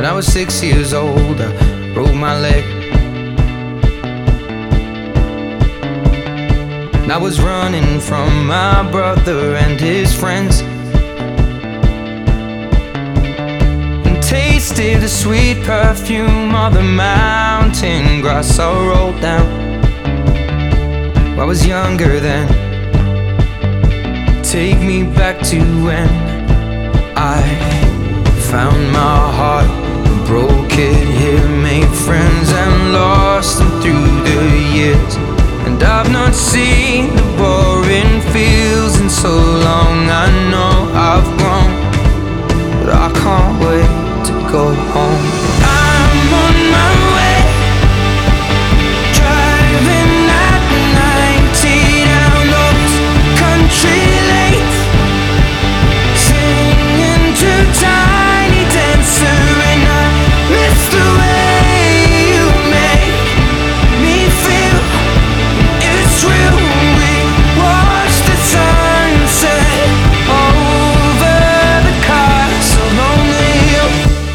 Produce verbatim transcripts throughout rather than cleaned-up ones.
When I was six years old, I broke my leg. And I was running from my brother and his friends, and tasted the sweet perfume of the mountain grass I rolled down. I was younger then. Take me back to when I found my heart, broke it here, made friends and lost them through the years. And I've not seen the boring fields in so long. I know I've grown, but I can't wait to go home. I'm on my way, driving at ninety down those country lanes, singing to Tiny Dancer, and I miss the way you make me feel. It's real. We watch the sunset over the castle on the hill.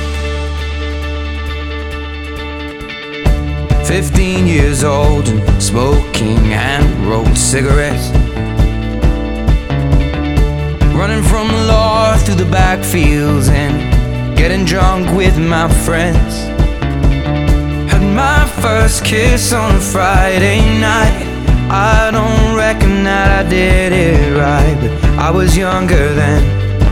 Fifteen years old and smoking hand-rolled cigarettes, running from the law through the backfields and getting drunk with my friends. Had my first kiss on a Friday night. I don't reckon that I did it right, but I was younger then.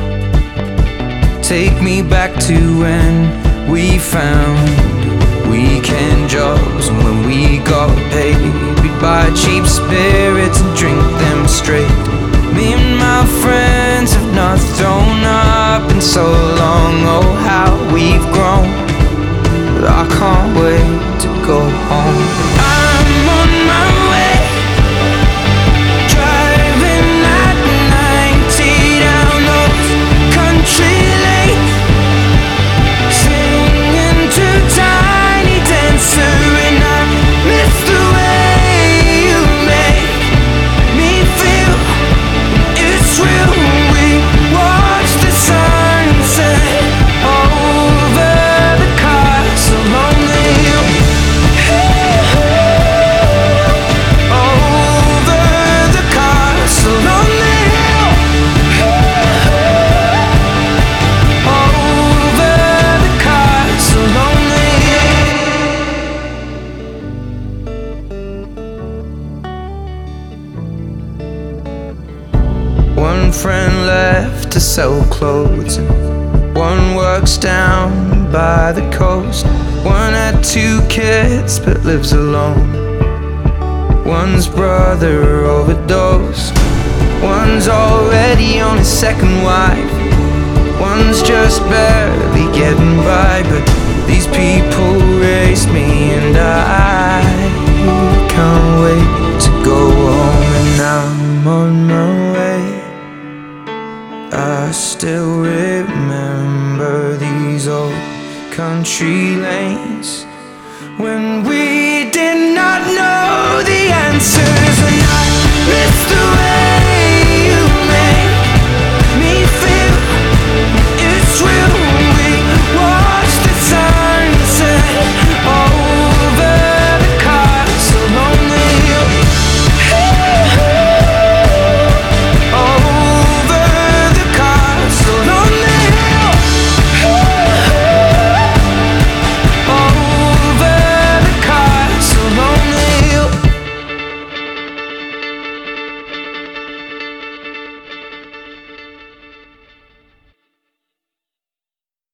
Take me back to when we found weekend jobs, and when we got paid, we'd buy cheap spirits and drink them straight. Me and my friends have not thrown up in so long. Oh, how we've grown, but I can't wait to go home. I'm on my way, driving at ninety down those country lanes, singing to Tiny Dancer, and I miss the way you make me feel. It's real. We watch the sunset over the castle on the hill. Over the castle on the hill. Over the castle on the hill. One friend left to sell clothes, and one works down by the coast. One had two kids but lives alone. One's brother overdosed. One's already on his second wife. One's just barely getting by. But these people raise me, and I can't wait to go home. And I'm on my way. I still remember these old country lanes,